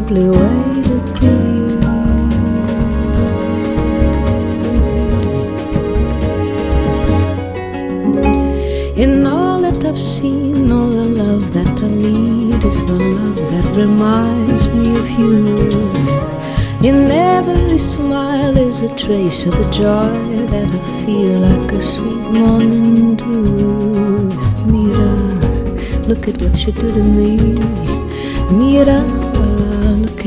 lovely way to be. In all that I've seen, all the love that I need is the love that reminds me of you. In every smile is a trace of the joy that I feel like a sweet morning dew. Mira, look at what you do to me. Mira,